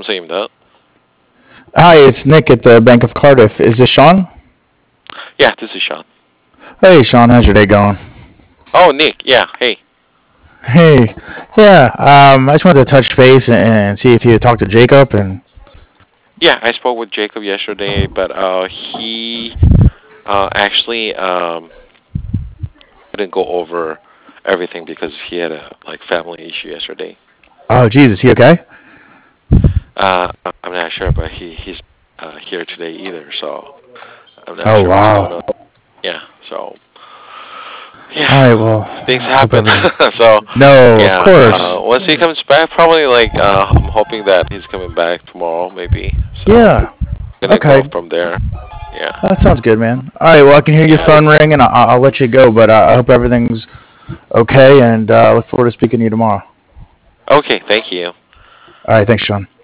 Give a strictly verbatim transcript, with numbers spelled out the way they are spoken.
여보세요입니다. Hi, it's Nick at the Bank of Cardiff. Is this Sean? Yeah, this is Sean. Hey, Sean, how's your day going? Oh, Nick. Yeah, hey. Hey, yeah, um, I just wanted to touch base and see if you had talked to Jacob and. Yeah, I spoke with Jacob yesterday, but uh, he uh, actually um, couldn't go over everything because he had a like family issue yesterday. Oh, Jesus, he okay? Uh, I'm not sure, but he he's uh, here today either, so I'm not Oh, sure what's going wow. on. Yeah, so All right, yeah, well, things I hope happen. everything. So No, of yeah, uh, course. once he comes back, probably like uh, I'm hoping that he's coming back tomorrow, maybe. So Yeah, gonna go okay. from there. Yeah, That sounds good, man. All right, well, I can hear your yeah. phone ring, and I'll, I'll let you go, but uh, I hope everything's okay, and uh, I look forward to speaking to you tomorrow. Okay, thank you. All right, thanks, Sean.